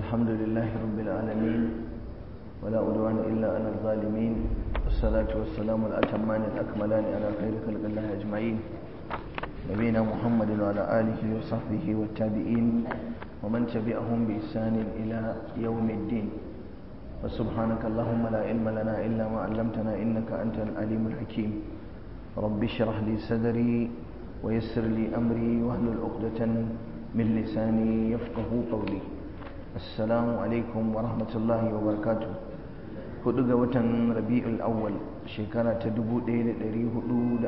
الحمد لله رب العالمين ولا عدوان إلا على الظالمين والصلاة والسلام الأتمان الأكملان على خير خلق الله أجمعين نبينا محمد وعلى آله وصحبه والتابعين ومن تبعهم بإحسان إلى يوم الدين وسبحانك اللهم لا علم لنا إلا ما علمتنا إنك أنت العليم الحكيم رب اشرح لي صدري ويسر لي أمري واحلل عقدة من لساني يفقه قولي السلام عليكم ورحمة الله وبركاته hudu ga watan rabi'ul awwal shekara ta 1441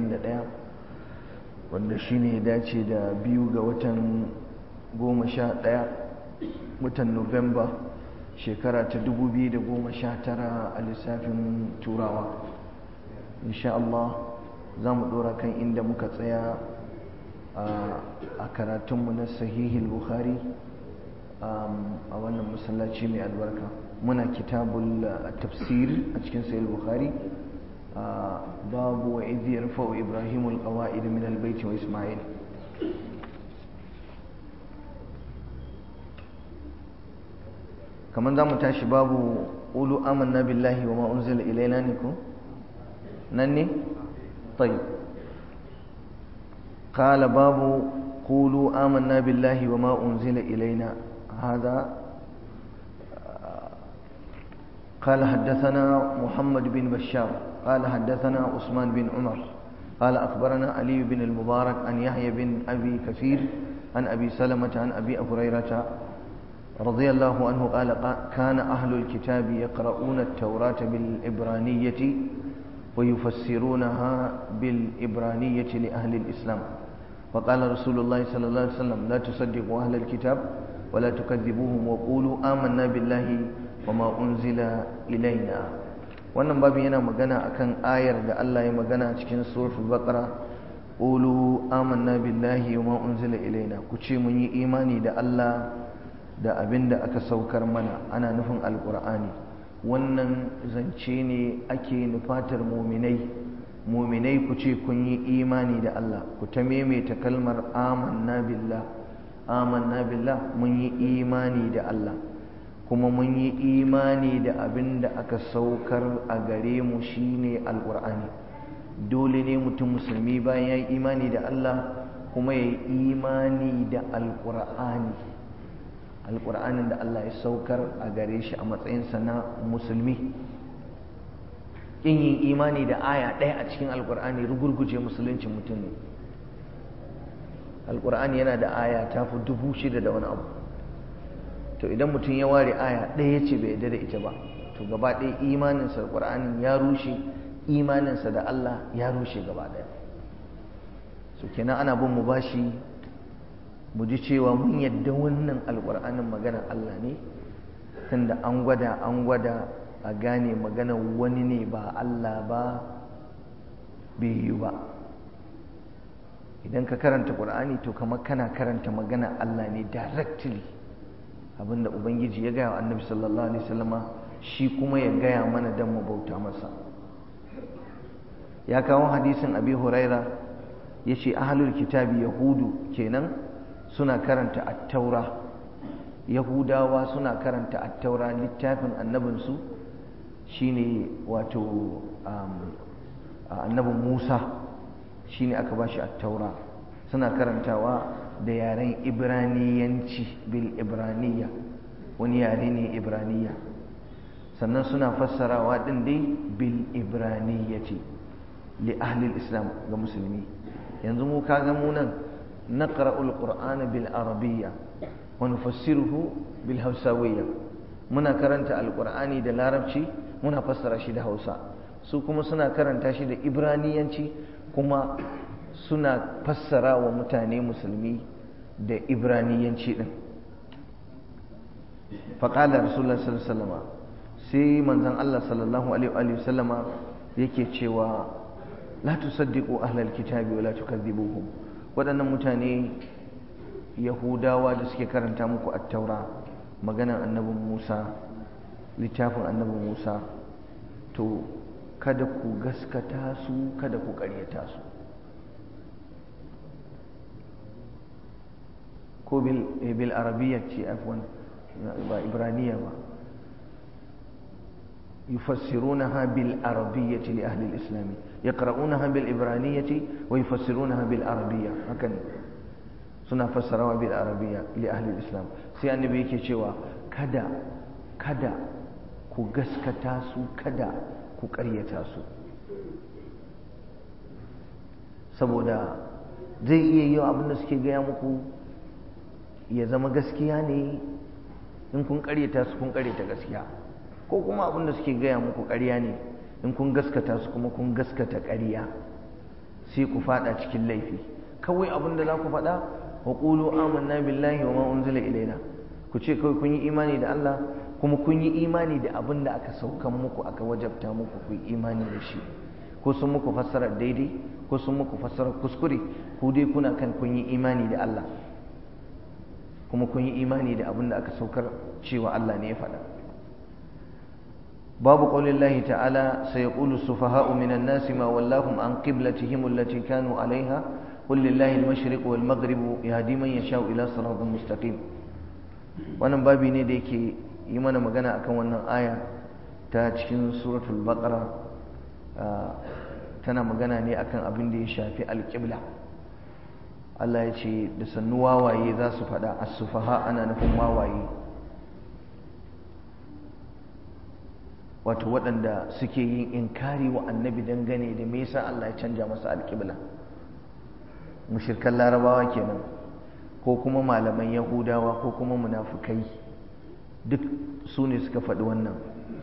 wanda shine ya dace da biyu ga watan 11 watan Nuwamba shekara ta 2019 a lissafin turawa insha Allah za mu dora kan inda muka tsaya a karatunmu na sahihul bukhari a wannan masallaci mai albarka muna kitabul tafsir a cikin sahih bukhari babu wa idh yarfa'u ibrahimu alqawa'id min albayt wa isma'il kaman zamu tashi babu qulu amanna billahi wa ma unzila ilayna ne ko nan ne طيب قال باب قولوا آمنا بالله وما أنزل إلينا هذا قال حدثنا محمد بن بشار قال حدثنا عثمان بن عمر قال أخبرنا علي بن المبارك عن يحيى بن أبي كثير عن أبي سلمة عن أبي هريرة رضي الله عنه قال كان أهل الكتاب يقرؤون التوراة بالعبرانية ويفسرونها بالإبرانية لأهل الإسلام وقال رسول الله صلى الله عليه وسلم لا تصدقوا أهل الكتاب ولا تكذبوهم وقولوا آمنا بالله وما أنزل إلينا wannan babu yana magana akan ayar da Allah ya magana cikin suratul baqara qulu amanna billahi wa ma unzila ilaina ku ce mun yi imani da Allah da abinda aka saukar mana ana nufin alqur'ani wannan zance ne ake nufatar muminai ku ce kun yi imani da Allah ku ta maimaita kalmar amanna billah mun yi imani da Allah kuma mun yi imani da abin da aka saukar a gare mu shine alqur'ani dole ne mutum musulmi bayan ya yi imani da Allah kuma ya yi imani da alƙur'anin da Allah ya saukar a gare shi a matsayinsa na musulmi in yin imani da aya ɗaya a cikin alƙur'ani rugurguje musuluncin mutum ne alƙur'ani yana da aya ta fi 6,000 da wani abu to idan mutum ya ware aya ɗaya ce bai yarda da ita ba to gaba ɗaya imaninsa alƙur'anin ya rushe imaninsa da Allah ya rushe gaba ɗaya so kenan ana bin mu bashi mu ji cewa mun yadda wannan alƙur'anin maganar Allah ne tunda an gwada a gane maganar wani ne ba Allah ba bai yi ba idan ka karanta ƙur'ani to kamar kana karanta maganar Allah ne directly abinda ubangiji ya gaya wa annabi sallallahu alaihi wasallama shi kuma ya gaya mana dan mu bauta masa ya kawo hadisin abi huraira yace ahlul kitabi yahudu kenan suna karanta attaura yahudawa suna karanta attaura littafin annabinsu shine wato annabin musa shine aka bashi attaura suna karantawa da yaren ibraniyanci bil ibraniya wani yare ne ibraniya sannan suna fassarawa din dai bil ibraniyati li ahli islam ga musulmi yanzu mu kaga mu nan نقرأ القرآن بالعربية ونفسره بالهوساوية منا كرنت القرآن دا لاربشي منا فسر شي دا هوسا su kuma suna karanta shi da ibraniyanci kuma suna fassara wa mutane musulmi da ibraniyanci din faqala rasulullah sallallahu alaihi wasallam sai manzon Allah sallallahu alaihi wasallama yake cewa la tusaddiqu ahlal kitabi wa la tukadhibuhum waɗannan mutane yahudawa da suke karanta muku attaura maganar annabin musa littafin annabin musa to kada ku gaskata su kada ku ƙaryata su ko bil arabiyya ce afwan ba ibraniya ba, yufassirunaha bil arabiyyati li ahli al-islam, yaqra'unaha bil ibraniyati wa yufassirunaha bil arabiyya, haka ne, suna fassarawa bil arabiyya li ahli al-islam. sai annabi yake cewa kada ku gaskata su, kada ku ƙaryata su, saboda zai iya yi abin da suke gaya muku ya zama gaskiya ne, in kun ƙaryata su kun ƙaryata gaskiya, ko kuma abin da suke gaya muku ƙarya ne, in kun gaskata su kuma kun gaskata ƙarya, sai ku fada cikin laifi. Kawai abin da za ku faɗa, wa qulu amanna billahi wa ma unzila ilaina, ku ce kawai kun yi imani da Allah kuma kun yi imani da abin da aka saukan muku, aka wajabta muku ku yi imani da shi, ko sun muku fassara daidai ko sun muku fassara kuskure, ku dai kuna kan kun yi imani da Allah kuma kun yi imani da abin da aka saukar cewa Allah ne ya faɗa. babu qaulillahi ta'ala sayaqulu as-sufaha'u minan nasi ma wallahum an qiblatihim allati kanu 'alayha qul lillahi al-mashriqu wal maghribu yahdi man yasha'u ila siratin mustaqim. wannan babi ne da yake yi mana magana akan wannan aya ta cikin suratul baqara, tana magana ne akan abin da ya shafi alƙibla. Allah ya ce da sannu wawaye za su faɗa, as-sufaha ana nufin wawaye, wato waɗanda suke yin inkari wa annabi dangane da me yasa Allah ya canja masa alƙibla. Mushrikan larabawa kenan, ko kuma malaman yahudawa ko kuma munafukai, duk su ne suka faɗi wannan.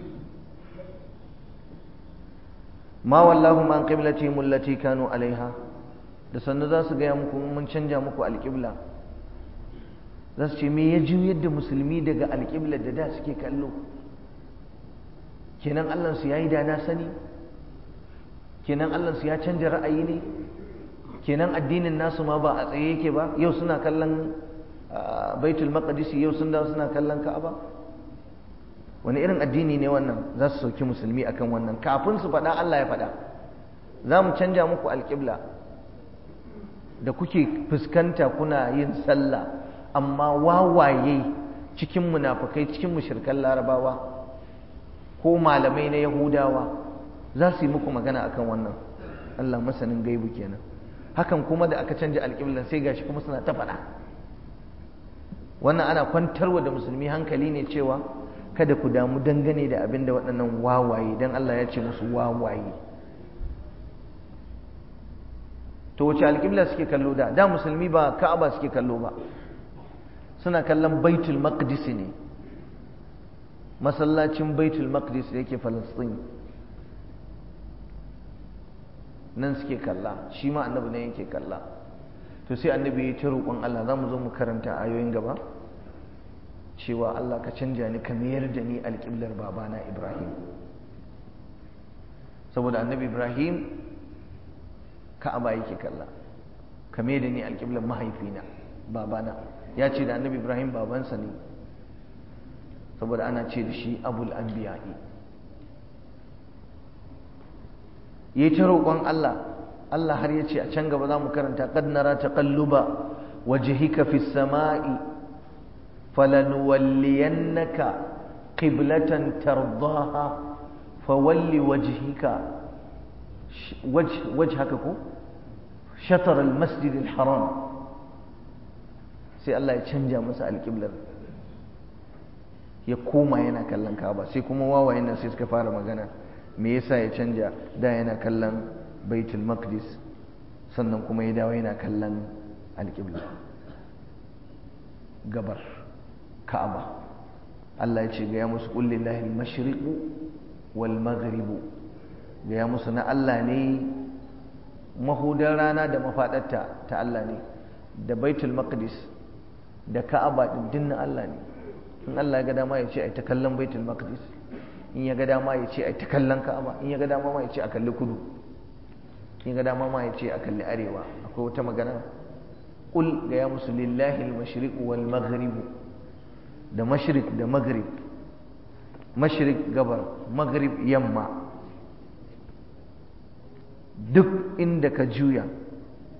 ma wallahu man qiblatihim allati kanu alaiha, da sannu za su gaya muku mun canja muku alƙibla. za su ce me ya juyar da musulmi daga alƙiblar da da suke kallo? kenan Allahnsu ya yi da na sani? kenan Allahnsu ya canja ra'ayi ne? kenan addinin nasu ma ba a tsaye yake ba? yau suna kallon baitul maqdis, yau sun dawo suna kallon ka'aba. wani irin addini ne wannan? za su sauki musulmi akan wannan kafin su faɗa Allah ya faɗa, za mu canja muku alƙibla da kuke fuskanta kuna yin sallah, amma wawaye cikin munafukai, cikin mushrikan larabawa ko malamai na yahudawa za su yi muku magana akan wannan. Allah masanin gaibu kenan. hakan kuma da aka canja alƙiblan sai gashi kuma suna ta faɗa. wannan ana kwantarwa da musulmi hankali ne cewa kada ku damu dangane da abin da waɗannan wawaye, don Allah ya ce musu wawaye. to wace alƙibla suke kallo da? da musulmi ba Ka'aba suke kallo ba, suna kallon Baitul Maqdis ne, masallacin Baitul Maqdis da yake Falastin, nan suke kalla, shi ma annabi ne yake kalla. to sai annabi ya ta roƙon Allah, za mu zo mu karanta ayoyin gaba, cewa Allah ka canja ni, ka mayar da ni alƙiblar babana Ibrahim. saboda annabi Ibrahim Ka'aba yake kalla, ka mayar da ni alƙiblar mahaifina babana. ya ce da annabi Ibrahim babansa ne, saboda ana ce da shi abul anbiya'i. yayi ta roƙon Allah, Allah har ya ce a can gaba za mu karanta qad nara taqalluba wajhika fis sama'i falanuwalliyannaka qiblatan tardaha fawalli wajhaka ko shatar al-masjid al-haram. sai Allah ya canja masa alƙiblar, ya koma yana kallon Ka'aba. sai kuma wawayen nan sai suka fara magana, me yasa ya canja? da yana kallon Baitul Maqdis, sannan kuma ya dawo yana kallon alƙibla gabar Ka'aba. Allah ya ce ga ya musu qul lillahi al-mashriqu wal maghribu, ga ya musu na Allah ne, mahudan rana da mafadarta ta Allah ne, da Baitul Maqdis da Ka'aba din na Allah ne. in Allah ya ga dama ya ce ai ta kallon Baitul Maqdis, in ya ga dama ya ce ai ta kallon Ka'aba, in ya ga dama ma ya ce a kalli kudu, in ya ga dama ma ya ce a kalli arewa. akwai wata magana, qul ga ya musu lillahi al-mashriq wal maghrib, da mashriq da maghrib, mashriq gabar, maghrib yamma, duk inda ka juya,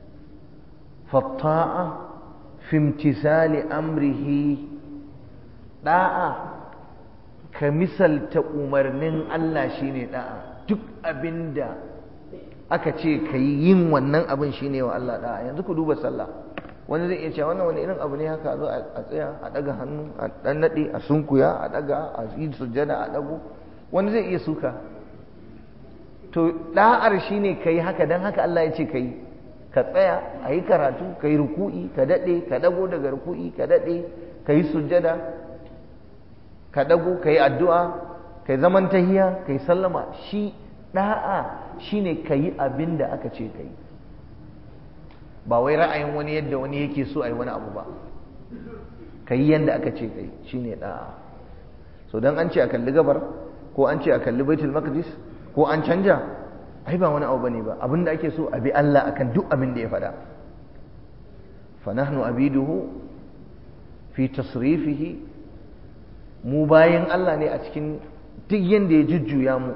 fatta'a fi imtisali amrihi da'a ka misalta umarnin Allah shine da'a, duk abinda aka ce ka yi yin wannan abin shine wa Allah da'a. Yanzu ku duba sallah, wani zai iya cewa wannan wani irin abu ne haka, zo a tsaya a daga hannu a dan nade a sunkuya a daga a yi sujjada a dago, wani zai iya suka. To da'ar shine kai haka, dan haka Allah ya ce kai ka tsaya a yi karatu, ka yi ruku'i ka dade, ka dago daga ruku'i ka dade, ka yi sujjada ka dago, ka yi addu'a, ka yi zaman tahiya, ka yi sallama. Shi da'a shine ka yi abin da aka ce ka yi, ba wai ra'ayin wani yadda wani yake so a yi wani abu ba. Ka yi yadda aka ce ka yi shine da'a. So don an ce a kalli gabar, ko an ce a kalli baitul maqdis, ko an canja, ai ba wani abu bane ba. Abin da ake so a bi Allah akan duk abin da ya faɗa. fa nahnu abiduhu fi tasrifihi, mu bayan Allah ne a cikin duk yanda ya jujjuya mu,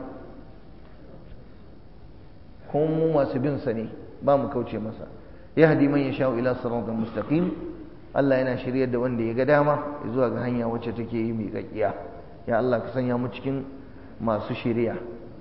kuma mu masu bin sa ne, ba mu kauce masa. yahdi man yasha'u ila siratal mustaqim, Allah yana shiryar da wanda ya ga dama zuwa ga hanya wacce take yi mai kakkiya. Ya Allah ka sanya mu cikin masu shiriya.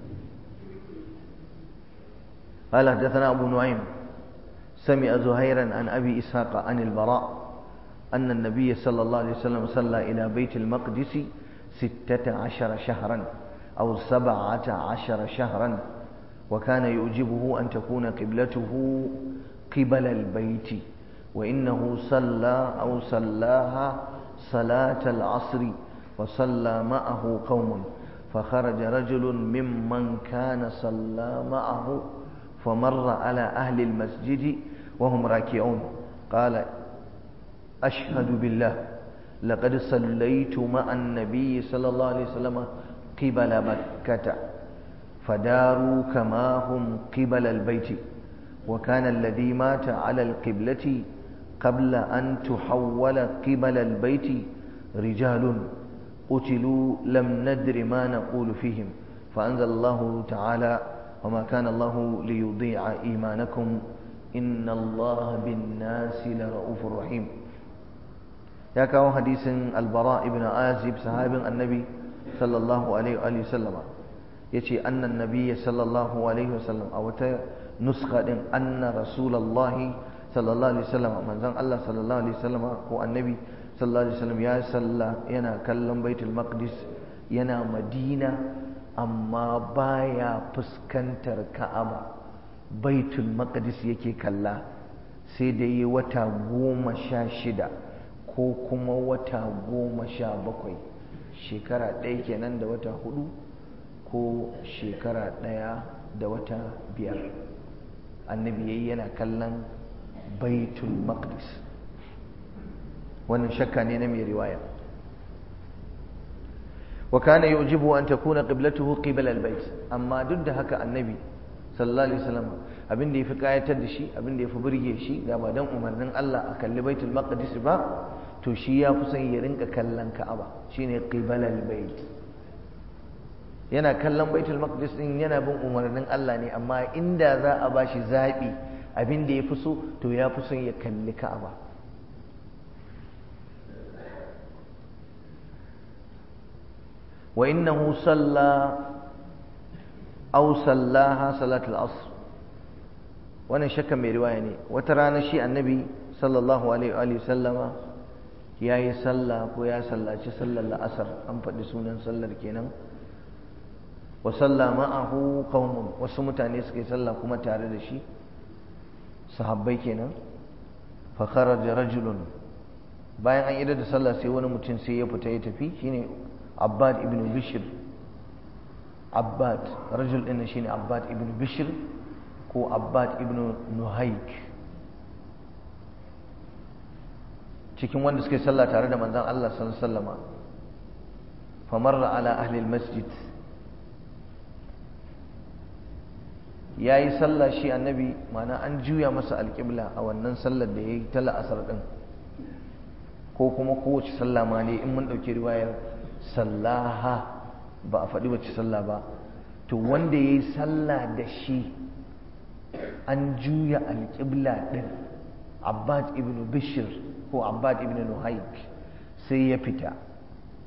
قال حدثنا أبو نعيم سمع زهيرا عن أبي إسحاق عن البراء أن النبي صلى الله عليه وسلم صلى إلى بيت المقدس 16 شهرا أو 17 شهرا، وكان يعجبه أن تكون قبلته قبل البيت، وإنه صلى أو صلاها صلاة العصر وصلى معه قوم، فخرج رجل ممن كان صلى معه فمر على أهل المسجد وهم راكعون، قال أشهد بالله لقد صليت مع النبي صلى الله عليه وسلم قبل مكة، فداروا كما هم قبل البيت، وكان الذي مات على القبلة قبل أن تحول قبل البيت رجال قتلوا لم ندر ما نقول فيهم، فأنزل الله تعالى وما كان الله ليضيع إيمانكم إن الله بالناس لرؤوف رحيم. يا كاو حديث البراء بن عازب صحابي النبي صلى الله عليه وآله وسلم يتي أن النبي صلى الله عليه وسلم أو نسخة أن رسول الله صلى الله عليه وسلم من زن الله صلى الله عليه وسلم هو النبي صلى الله عليه وسلم يا صلى ينا كلم بيت المقدس ينا مدينة amma baya fuskantar Ka'aba, baitul maqdis yake kalla, sai da yi wata 16 ko kuma wata 17, shekara ɗaya kenan da wata 4 ko shekara ɗaya da wata 5 annabi yayi yana kallon baitul maqdis. wannan shakka ne na mai riwaya. وكان يعجبه أن تكون قبلته قبل البيت، أما ضد هكا النبي صلى الله عليه وسلم abin da yafi kayatar da shi, abin da yafi burge shi, da ba dan umarnin Allah a kalli Baitul Maqdis ba, to shi ya fi son ya rinka kallon Ka'aba, shine qibala al-bait. yana kallon Baitul Maqdis din yana bin umarnin Allah ne, amma inda za a bashi zabi abin da yafi so, to ya fi son ya kalli Ka'aba. وإنه صلى أو صلاها صلاة العصر. wannan shakka mai riwaya ne. wata rana shi annabi sallallahu alaihi wa sallama yayi sallah ko ya sallaci sallar la'asar, an faɗi sunan sallar kenan. wa salla ma'ahu qaumun, wasu mutane suka yi sallah kuma tare da shi, sahabbai kenan. fa kharaja rajulun, bayan an idar da sallah sai wani mutum sai ya fita ya tafi, shine Abbad ibn Bishr. Abbad, rajul ɗin shine Abbad ibn Bishr ko Abbad ibn Nuhaik, cikin wanda suke sallah tare da manzon Allah sallallahu alaihi wasallam. famarra ala ahli almasjid, yayi sallah shi annabi, ma'ana an juya masa alƙibla a wannan sallar da yayi ta la'asar din, ko kuma kowace sallah ma ne in mun ɗauki riwayar sallaha, ba a faɗi wacce sallah ba. to wanda ya yi sallah da shi an juya alƙibla ɗin, Abbad ibn Bishr ko Abbad ibn Nuhaik, sai ya fita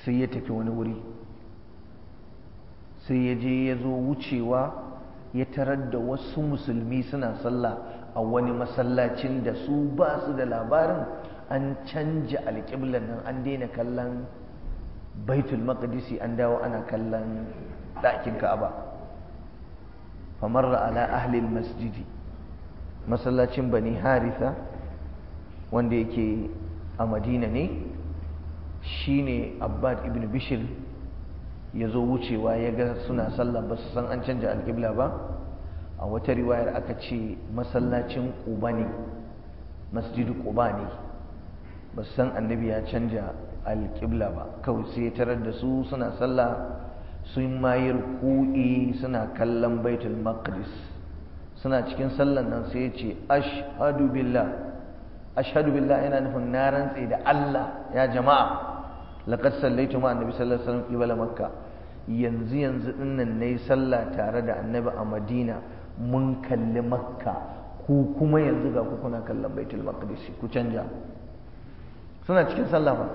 sai ya tafi wani wuri, sai ya je ya zo wucewa ya tarar da wasu musulmi suna sallah a wani masallacin da su ba su da labarin an canja alƙiblar nan, an daina kallon baitul maqdisi an dawo ana kallon ɗakin ka'aba. famarra ala ahli masjidi, masallacin bani haritha wanda yake a madina ne, shine abbad ibn bishir ya zo wucewa ya ga suna sallah ba su san an canja alƙibla ba. a wata riwayar aka ce masallacin quba ne, masjidu quba ne, ba su san annabi ya canja alƙibla ba. kawai sai ya tarar da su suna sallah sun mayi ruku'i suna kallon baitul maqdis, suna cikin sallan nan sai ya ce ashhadu billah, ashhadu billah yana nufin na rantse da Allah ya jama'a laqad sallaitu ma annabi sallallahu alaihi wasallam qibla makka, yanzu dinnan nayi sallah tare da annabi a madina mun kalli makka, ku kuma yanzu ga ku kuna kallon baitul maqdis, ku canja. suna cikin sallah ba,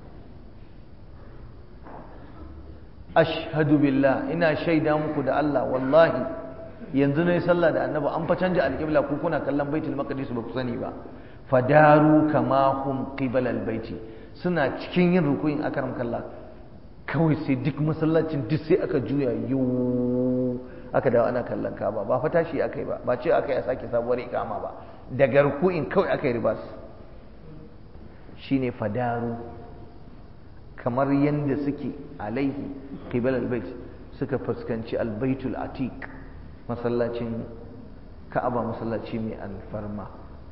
ashhadu billah ina shaida muku da Allah wallahi yanzu nayi sallah da annabi an fa canja alqibla, ku kuna kallon baitul maqdis ba ku sani ba. fadaru kama hum qibala albayti, suna cikin yin ruku'in akram kallah kawai sai duk masallacin duk sai aka juya yo aka dawo ana kallon Kaaba. ba fa tashi akai ba, ba ce akai a sake sabuwar ikama ba, daga ruku'in kawai akai ribas. shine fadaru, kamar yanda suke alaihi qibala albayt, suka fuskanci albaitul atiq, masallacin Ka'aba, masallaci mai alfarma.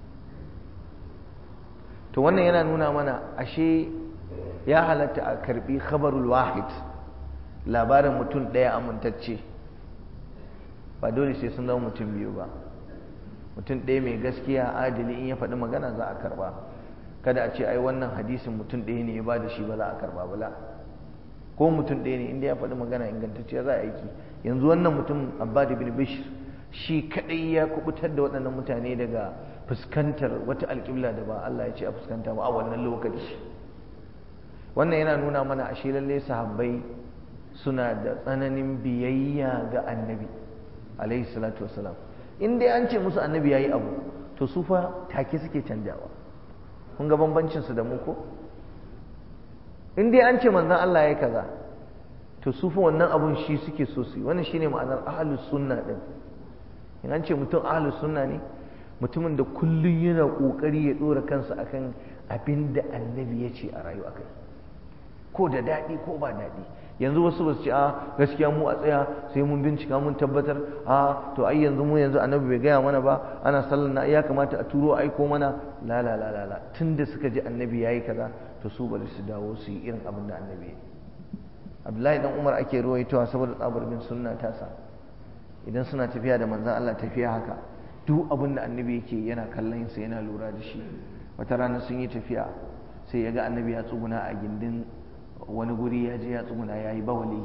to wannan yana nuna mana ashe ya halatta a karbi khabarul wahid, labarin mutum ɗaya amintacce, ba dole sai sun zama mutum biyu ba. mutum ɗaya mai gaskiya adili in ya faɗi magana za a karba, kada a ce ai wannan hadisin mutum ɗaya ne ya ba da shi ba za a karba ba. ko mutum ɗaya ne inda ya faɗi magana ingantacciya za a aiki. yanzu wannan mutum Abbad ibn Bishr shi kadai ya kubutar da waɗannan mutane daga fuskantar wata alƙibla da ba Allah ya ce a fuskanta ba a wannan lokaci. wannan yana nuna mana ashe lalle sahabbai suna da tsananin biyayya ga annabi alaihi salatu wassalam. in dai an ce musu annabi yayi abu to su fa take suke canjawa. kun ga bambancin su da mu ko? in dai an ce manzon Allah yayi kaza to su fa wannan abun shi suke so su yi. wannan shine ma'anar ahlus sunna din. in an ce mutum ahlus sunna ne mutumin da kullum yana kokari ya dora kansa akan abin da annabi ya ce a rayu akai, ko da daɗi ko ba daɗi. yanzu wasu ba su ce a gaskiya mu a tsaya sai mun bincika mun tabbatar a to ai yanzu annabi bai gaya mana ba, ana sallar na ya kamata a turo aiko mana. la la la la tunda suka ji annabi yayi kaza to su bari su dawo su yi irin abin da annabi ya yi. Abdullahi dan Umar ake ruwaitowa saboda tsabar bin sunna tasa, idan suna tafiya da manzon Allah tafiya haka duk abin da annabi yake yana kallon sa yana lura da shi. wata rana sun yi tafiya sai ya ga annabi ya tsuguna a gindin wani guri, ya je ya tsuguna ya yi bawali,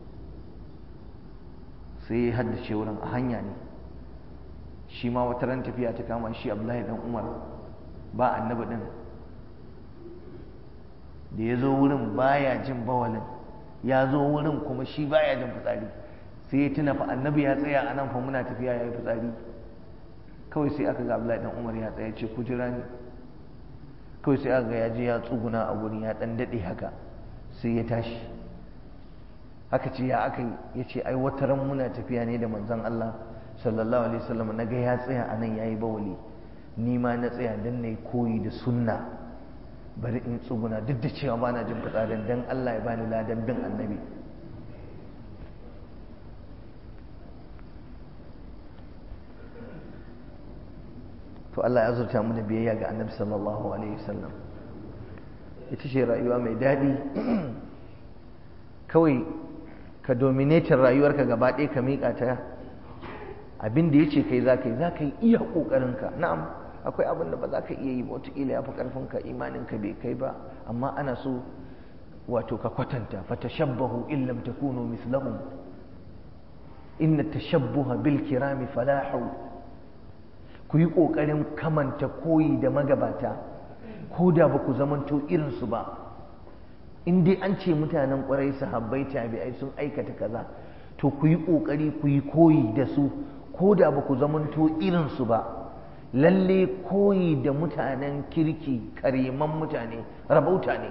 sai ya haddace wurin a hanya ne. shi ma wata ran tafiya ta kama shi Abdullahi dan Umar ba annabi din, da ya zo wurin baya jin bawalin, ya zo wurin kuma shi baya jin fitsari, sai ya tuna fa annabi ya tsaya a nan fa muna tafiya ya yi fitsari. kawai sai aka ga Abdullahi dan Umar ya tsaya, ce ku jira ni. kawai sai aka ga ya je ya tsuguna a wurin ya dan dade haka, sai ya tashi. haka ce ya aka ya ce ai wata ran muna tafiya ne da manzon Allah sallallahu alaihi wasallam, naga ya tsaya a nan yayi bawali, ni ma na tsaya dan nayi koyi da sunna, bari in tsuguna duk da cewa bana jin fitsarin dan Allah ya bani ladan bin annabi. to Allah ya azurta mu da biyayya ga annabi sallallahu alaihi wasallam. ita ce rayuwa mai daɗi. kawai ka dominatin rayuwarka gaba ɗaya ka miƙa ta abin da ya ce kai za ka yi iya ƙoƙarinka. na'am akwai abin da ba za ka iya yi ba, wataƙila ya fi ƙarfinka, imaninka bai kai ba, amma ana so wato ka kwatanta. fatashabbahu in lam takunu mislahum inna tashabbuha bil kirami falahu. ku yi ƙoƙarin kamanta koyi da magabata ko da ba ku zamanto irinsu ba. in dai an ce mutanen ƙwarai sahabbai tabi'ai sun aikata kaza to ku yi ƙoƙari ku yi koyi da su ko da ba ku zamanto irinsu ba. Lalle koyi da mutanen kirki kariman mutane rabauta ne.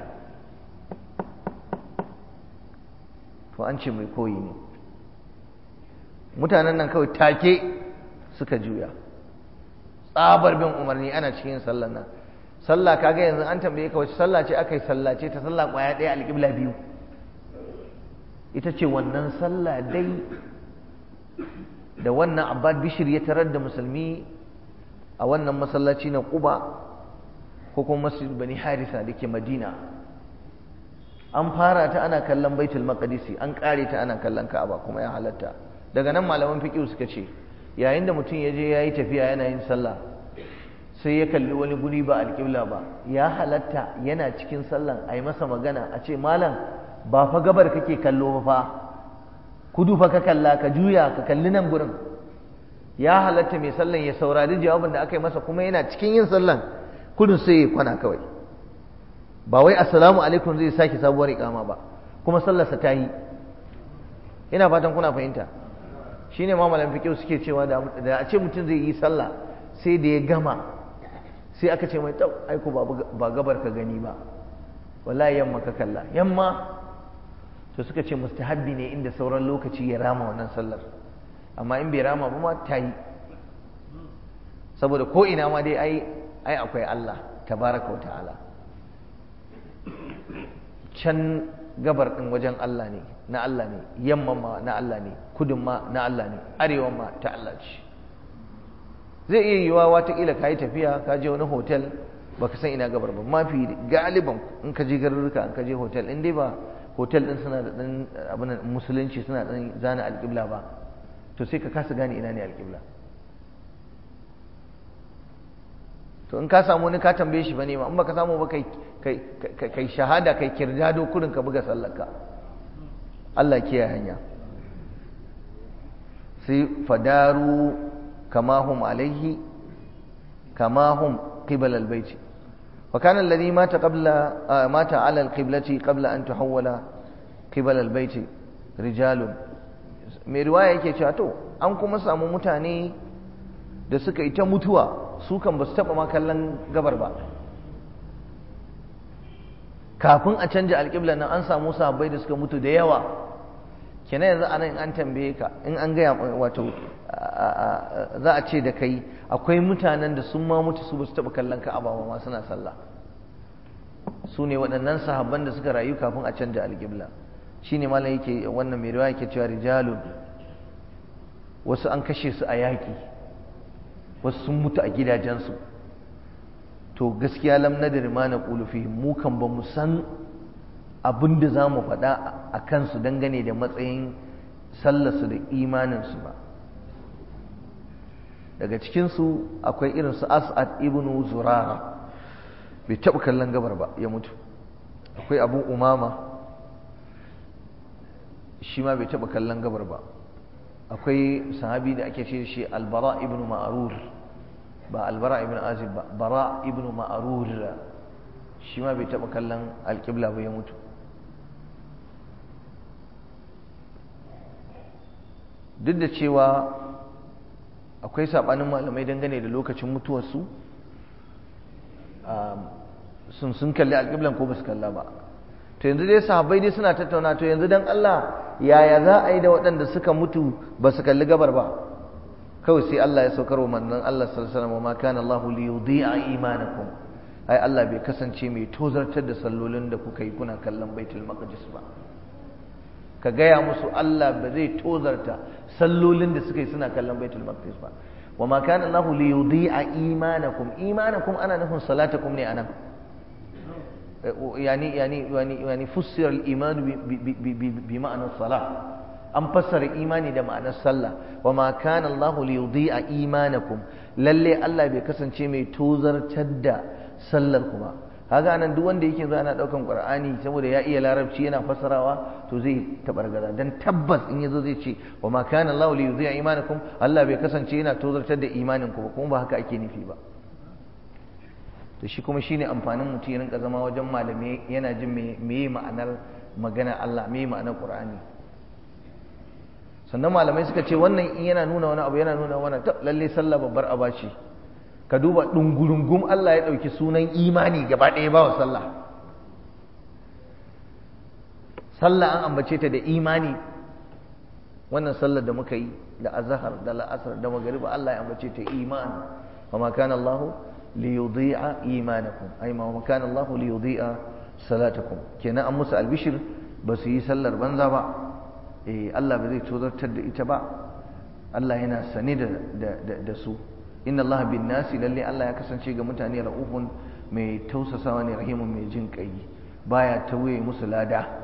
to an ce mai koyi ne. Mutanen nan kawai take suka juya, tsabar bin umarni. Ana cikin sallar nan, sallah kaga yanzu an tambaye ka wace sallah ce aka yi sallace ta sallah kwaya ɗaya alƙibla biyu, ita ce wannan sallah dai da wannan Abbad Bishir ya tarar da musulmi a wannan masallaci na Quba ko kuma Masjid Bani Harisa da ke Madina. An fara ta ana kallon Baitul Maqdisi, an kare ta ana kallon Ka'aba kuma ya halatta. Daga nan malaman fiqh suka ce yayin da mutum ya je yayi tafiya yana yin sallah sai ya kalli wani guri ba alƙibla ba, ya halatta yana cikin sallan a yi masa magana a ce malam ba fa gabar kake kallo ba fa, kudu fa ka kalla, ka juya ka kalli nan gurin. Ya halatta mai sallan ya saurari jawabin da aka yi masa kuma yana cikin yin sallan kudin sai ya kwana kawai, ba wai assalamu alaikum zai sake sabuwar iqama ba, kuma sallarsa ta yi. Ina fatan kuna fahimta. Shine ma malaman fiqh suke cewa da a ce mutum zai yi sallah sai da ya gama sai aka ce mai tau aiko ba gabar ka gani ba, wallahi yamma ka kalla, yamma. To suka ce mustahabbi ne inda sauran lokaci ya rama wannan sallar, amma in bai rama ba ma ta yi, saboda ko ina ma dai ai akwai Allah tabaraka wa ta'ala. Can gabar din wajen Allah ne, na Allah ne, yamma ma na Allah ne, kudin ma na Allah ne, arewa ma ta Allah ce. Zai iya yiwa watakila ka yi tafiya ka je wani hotel baka san ina gabar ba. Mafi galiban in ka je garuruka, in ka je hotel, in dai ba hotel din suna da dan abin musulunci, suna dan zana alƙibla ba, to sai ka kasa gane ina ne alƙibla. To in ka samu wani ka tambaye shi bane ma, in baka samu ba kai shahada, kai kirdado kurin ka buga sallarka. Allah kiyaye hanya. Sai fadaru kama hum alaihi kama hum qibla albayt. Wa kana alladhi mata ala alqiblati qabla an tuhawwala qibla albayt rijalun. Mai riwaya yake cewa to an kuma samu mutane da suka yi ta mutuwa, su kan ba su taɓa ma kallon gabar ba. Kafin a canja alƙibla nan an samu sahabbai da suka mutu da yawa. Kenan yanzu anan an tambaye ka, in an gaya wato za a ce da kai akwai mutanen da sun ma mutu su ba su taɓa kallon Ka'aba ba ma suna sallah. Su ne waɗannan sahabban da suka rayu kafin a canja alƙibla. Shine malam yake wannan mai riwaya yake cewa rijalun, wasu an kashe su a yaƙi, wasu sun mutu a gidajensu. To gaskiya lam nadir ma naqulu fihim, mu kan ba mu san abin da za mu faɗa a kansu dangane da matsayin sallarsu da imaninsu ba. Daga cikinsu akwai irin su As'ad ibn Zurara, bai taɓa kallon gabar ba, ya mutu. Akwai Abu Umama, shi ma bai taɓa kallon gabar ba. Akwai sahabi da ake ce shi Al-Bara ibn Ma'rur, ba Al-Bara ibn Azib ba, Bara ibn Ma'rur, shi ma bai taɓa kallon alƙibla ba, ya mutu. Duk da cewa akwai saɓanin malamai dangane da lokacin mutuwarsu, sun kalli alƙiblan ko ba su kalla ba. To yanzu dai sahabbai dai suna tattauna, to yanzu dan Allah yaya za a yi da waɗanda suka mutu ba su kalli gabar ba? Kawai sai Allah ya saukar wa manzon Allah sallallahu alaihi wasallam, ma kana Allahu li yudhi'a imanakum. Ai Allah bai kasance mai tozartar da sallolin da kuka yi kuna kallon Baitul Maqdis ba. Ka gaya musu Allah ba zai tozarta sallolin da suka yi suna kallon Baitul Maqdis ba. Wa ma kana Allahu li yudhi'a imanakum. Imanakum ana nufin salatakum ne anan. يعني فسر الإيمان بمعنى الصلاة. أم فسر إيماني ده معنى الصلاة. وما كان الله ليضيع إيمانكم للي الله بكسن شيء توزر تدى صلركم. هذا أنا دوان ده يكين أنا دوكم قرآني سمو ده يا إيه العرب شيء أنا فسروا توزي تبرقدا دن تبس إن يزوزي شيء وما كان الله ليضيع إيمانكم الله بكسن شيء توزر تدى إيمانكم وكم بهك أكيني فيه با. to shi kuma shine amfanin mutum ya rinka zama wajen malami yana jin meye ma'anar magana Allah, meye ma'anar Qur'ani. Sannan malamai suka ce wannan in yana nuna wani abu, yana nuna wani lalle sallah babbar aba ce. Ka duba dungurungum Allah ya ɗauki sunan imani gaba ɗaya ba wa sallah. Sallah an ambace ta da imani, wannan sallar da muka yi da azhar da la'asar da magriba Allah ya ambace ta imani. wa ma kana Allah li yudhi'a imanakum, ay ma kana Allah li yudhi'a salatakum. Kenan an musu albishir ba su yi sallar banza ba, Allah ba zai tozartar da ita ba, Allah yana sane da su. Inna Allah bin nasi, lalle Allah ya kasance ga mutane ra'ufun, mai tausasawa ne, rahimun mai jin kai, baya tauye musu lada.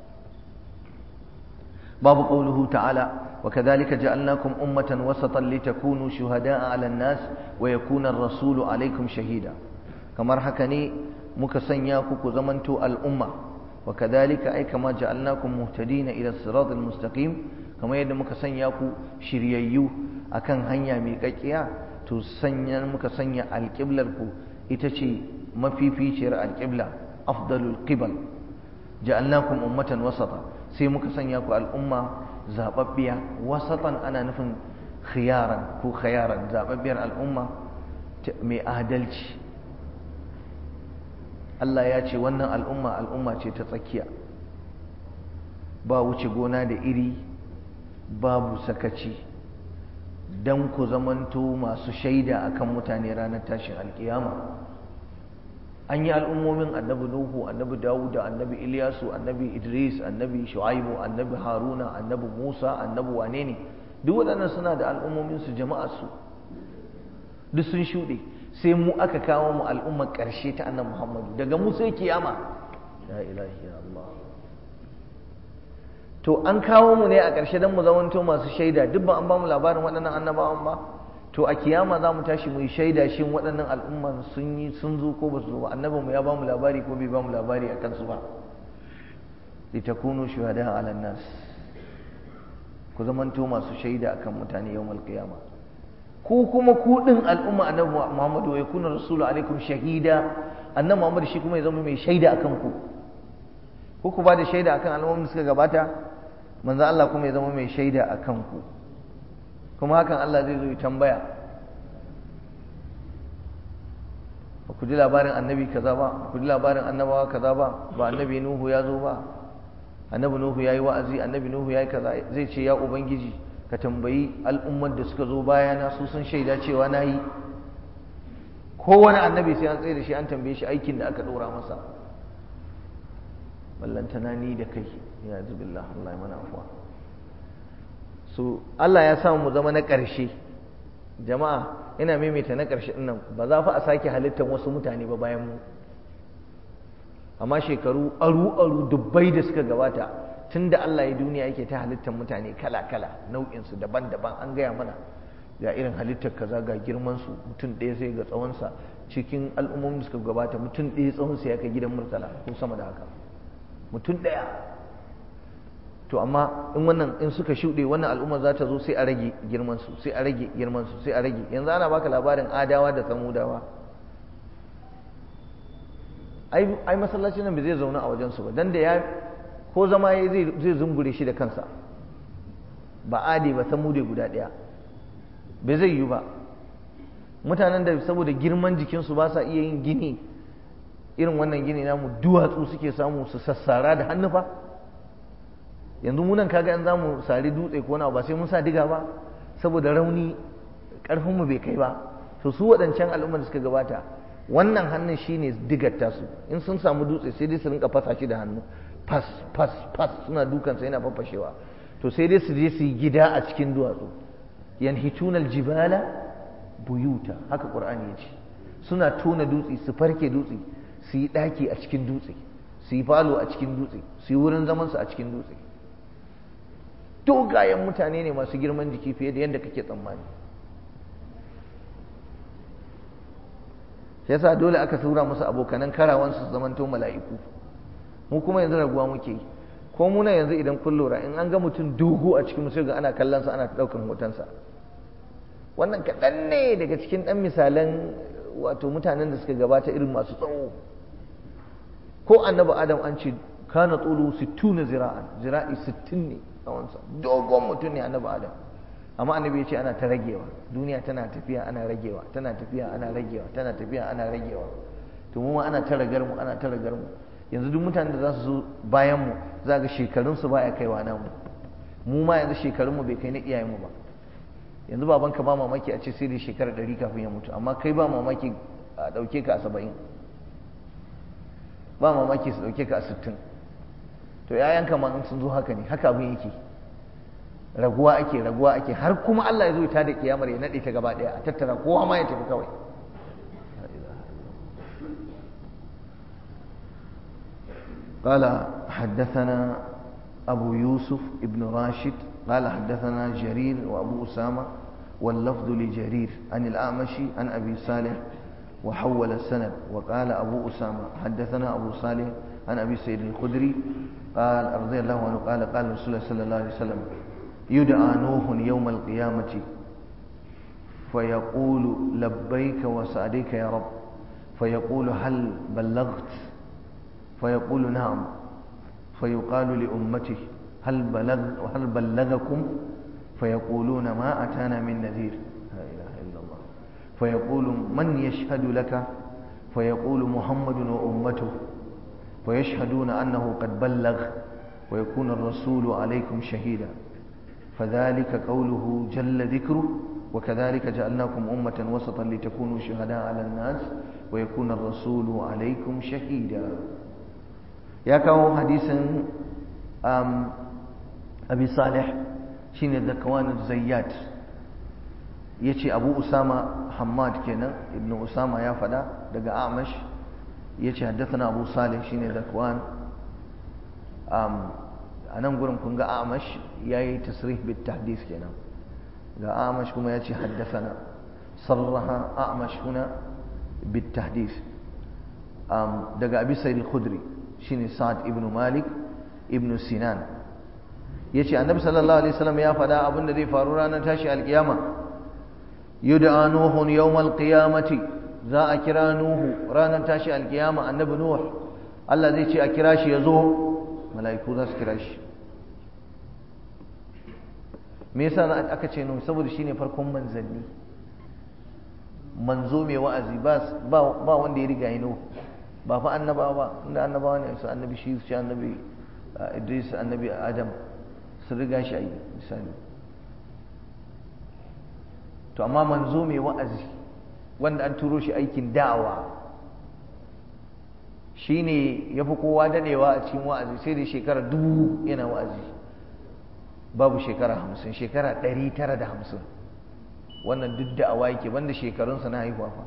babu qawluhu ta'ala wa kadhalika ja'alnakum ummatan wasatan litakunu shuhada'a 'alan nas wa yakuna ar-rasulu 'alaykum shahida. Kamar haka ne muka sanya ku zamanto al'umma, wa kadhalika ay kama ja'alnakum muhtadina ila as-siratal mustaqim, kamar yadda muka sanya ku shiryayyu akan hanya mai kakkiya, to muka sanya alqiblar ku ita ce mafificiyar alqibla, afdalul qibal. Ja'alnakum ummatan wasata, sai muka sanya ku al'umma zababbiya. Wasatan ana nufin khiyaran ko khayaran, zababbiyar al'umma mai adalci. Allah ya ce wannan al'umma ce ta tsakiya, ba wuce gona da iri, babu sakaci, dan ku zamanto masu shaida akan mutane ranar tashin alkiyama. An yi al'ummomin annabi Nuhu, annabi Dawud, annabi Ilyasu, annabi Idris, annabi Shu'aibu, annabi Haruna, annabi Musa, annabi wane ne, duk waɗannan suna da al'ummominsu, jama'arsu, duk sun shuɗe. Sai mu aka kawo mu al'ummar ƙarshe ta annabi Muhammadu, daga mu sai kiyama. La ilaha illallah. To an kawo mu ne a ƙarshe don mu zamanto masu shaida, duk ba an ba mu labarin waɗannan annabawan ba. To a kiyama za mu tashi mu yi shaida shin waɗannan al'umman sun zo ko ba su zo ba, annabinmu ya ba mu labari ko bai ba mu labari a kansu ba. Litakunu shuhada ala nas, ku zamanto masu shaida akan mutane yawmal qiyama. Ku kuma ku din al'umma annabi Muhammad, wa yakuna rasulu alaikum shahida, annabi Muhammad shi kuma ya zama mai shaida akan ku. Ku ba da shaida akan al'ummomin da suka gabata, manzo Allah kuma ya zama mai shaida akan ku. Kuma hakan Allah zai zo ya tambaya, ba ku ji labarin annabi kaza ba, ku ji labarin annabawa kaza ba, ba annabi Nuhu ya zo ba, annabi Nuhu ya yi wa'azi, annabi Nuhu ya yi kaza. Zai ce ya Ubangiji ka tambayi al'ummar da suka zo bayana, su sun shaida cewa na yi. Kowane annabi sai an tsaye da shi an tambaye shi aikin da aka ɗora masa. Ballantana ni da kai, ya zubillah, Allah ya mana afuwa. So Allah ya samu mu zama na ƙarshe. Jama'a, ina maimaita na ƙarshe ɗin nan, ba za fa a sake halittar wasu mutane ba bayan mu. Amma shekaru aru dubbai da suka gabata, tun da Allah ya duniya yake ta halittar mutane kala-kala, nau'insu daban-daban. An gaya mana ga irin halittar kaza, ga girmansu, mutum ɗaya sai ga tsawonsa. Cikin al'ummomin da suka gabata, mutum ɗaya tsawonsa ya kai gidan Murtala ko sama da haka, mutum ɗaya. To amma in suka shuɗe, wannan al'umma za ta zo sai a rage girmansu, sai a rage girmansu, sai a rage. Yanzu ana baka labarin Adawa da Samudawa. Ai masallacin nan bai zai zauna a wajensu ba, dan da ya ko zama ya zai zungure shi da kansa. Ba Ade ba Samude guda ɗaya, bai zai yi ba. Mutanen da saboda girman jikinsu ba sa iya yin gini irin wannan gini namu, duwatsu suke samu su sassara da hannu fa. Yanzu munan kaga in zamu sari dutse ko na ba sai mun sa diga ba, saboda rauni, karfin mu bai kai ba. To su waɗancan al'ummar da suka gabata, wannan hannun shine digar tasu. In sun samu dutse sai dai su rinka fasa shi da hannu, fas suna dukan sa yana fafashewa. To sai dai su je su yi gida a cikin duwatsu. Yanhituna aljibala buyuta, haka Qur'ani ya ce. Suna tona dutse, su farke dutse, su yi daki a cikin dutse, su yi falo a cikin dutse, su yi wurin zaman su a cikin dutse. Dogayen mutane ne masu girman jiki fiye da yadda kake tsammani. Shi yasa dole aka tura musu abokanan karawansu su zamanto mala'iku. Mu kuma yanzu raguwa muke yi. Ko muna yanzu idan kun lura, in an ga mutum dogo a cikin musu ga ana kallon sa, ana ɗaukan hotonsa. Wannan kaɗan ne daga cikin ɗan misalan wato mutanen da suka gabata irin masu tsawo. Ko annabi Adam an ce kana tsulu 60 zira'an, zira'i 60 ne tsawonsa, dogon mutum ne annabi Adam. Amma annabi ya ce ana ta ragewa, duniya tana tafiya ana ragewa, tana tafiya ana ragewa, tana tafiya ana ragewa. To mu ma ana ta ragar mu, ana ta ragar mu. Yanzu duk mutanen da za su zo bayan mu za ga shekarunsu baya kaiwa namu. Mu ma yanzu shekarunmu bai kai na iyayenmu ba. Yanzu babanka ba mamaki a ce sai da shekara 100 kafin ya mutu, amma kai ba mamaki a ɗauke ka a 70, ba mamaki su ɗauke ka a 60. To yayanka ma in sun zo haka ne, haka abin yake, raguwa ake har kuma Allah ya zo ta da kiyamar ya naɗe ta gaba ɗaya, a tattara kowa ma ya tafi kawai. قال حدثنا أبو يوسف ابن راشد قال حدثنا جرير وأبو أسامة واللفظ لجرير عن الأعمش عن أبي صالح وحول السند. وقال أبو أسامة حدثنا أبو صالح عن أبي سعيد الخدري قال رضي الله عنه قال قال رسول الله صلى الله عليه وسلم يدعى نوح يوم القيامة فيقول لبيك وسعديك يا رب، فيقول هل بلغت؟ فيقول نعم، فيقال لأمته هل بلغكم؟ فيقولون ما أتانا من نذير. لا إله إلا الله. فيقول من يشهد لك؟ فيقول محمد وأمته، فيشهدون أنه قد بلغ، ويكون الرسول عليكم شهيدا. فذلك قوله جل ذكره وكذلك جعلناكم أمة وسطا لتكونوا شهداء على الناس ويكون الرسول عليكم شهيدا. يا كاو حديث أبي صالح شين ذكوان الزيات يتي أبو أسامة حماد كنا ابن أسامة يا فدا دقا أعمش يتي حدثنا أبو صالح شين ذكوان أنا نقول كنا أعمش ياي تصريح بالتحديث كنا قا أعمش كما يتي حدثنا صرح أعمش هنا بالتحديث. دقا أبي سعيد الخدري شين سعد ابن مالك ابن سنان يتي النبي صلى الله عليه وسلم يا فدا أبن الذي فارورانا تاشي القيامة يدعى نوح يوم القيامة ذا أكرا نوح رانا تاشي القيامة النبي نوح الله ذي أكراش يزور ملائكو ذا سكراش. me yasa aka ce nuhu? saboda shine farkon manzanni, manzo mai wa'azi, ba wanda ya riga yi nuhu, ba fa annabawa ba, inda annabawa ne su annabi shi su annabi Idris annabi Adam sun riga shi ayi misali. To amma manzo mai wa'azi wanda an turo shi aikin da'awa shine yafi kowa dadewa a cikin wa'azi, sai da shekara 1000 yana wa'azi, babu shekara 50, shekara 950. wannan duk da'awa yake banda shekarunsa na haihuwa fa.